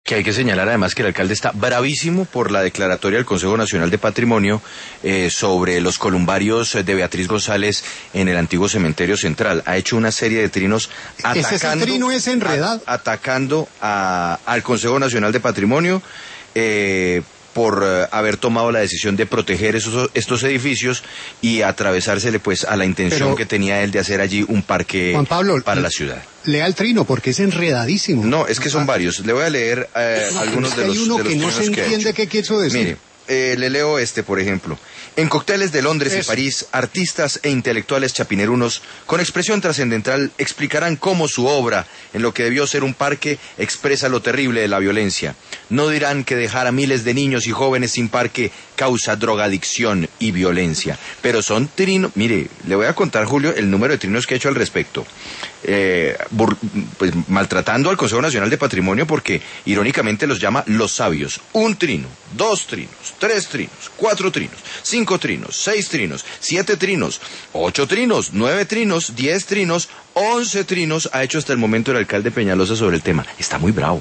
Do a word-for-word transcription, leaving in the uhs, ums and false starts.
Que hay que señalar además que el alcalde está bravísimo por la declaratoria del Consejo Nacional de Patrimonio eh, sobre los columbarios de Beatriz González en el antiguo cementerio central. Ha hecho una serie de trinos atacando, ese trino es enredado. A, atacando a, al Consejo Nacional de Patrimonio eh, por uh, haber tomado la decisión de proteger esos, estos edificios y atravesársele pues a la intención Pero, que tenía él de hacer allí un parque Juan Pablo, para la ciudad. Lea el trino porque es enredadísimo. No, es que son varios. Le voy a leer eh, no, algunos de los hay uno de los que no se entiende qué quiso decir. Mire, eh, le leo este, por ejemplo. En cócteles de Londres Eso. y París, artistas e intelectuales chapinerunos, con expresión trascendental, explicarán cómo su obra, en lo que debió ser un parque, expresa lo terrible de la violencia. No dirán que dejar a miles de niños y jóvenes sin parque causa drogadicción y violencia. Pero son trinos. Mire, le voy a contar, Julio, el número de trinos que he hecho al respecto. Eh, bur, pues, maltratando al Consejo Nacional de Patrimonio porque irónicamente los llama los sabios. Un trino, dos trinos, tres trinos, cuatro trinos, cinco trinos, seis trinos, siete trinos, ocho trinos, nueve trinos, diez trinos, once trinos ha hecho hasta el momento el alcalde Peñalosa sobre el tema. Está muy bravo.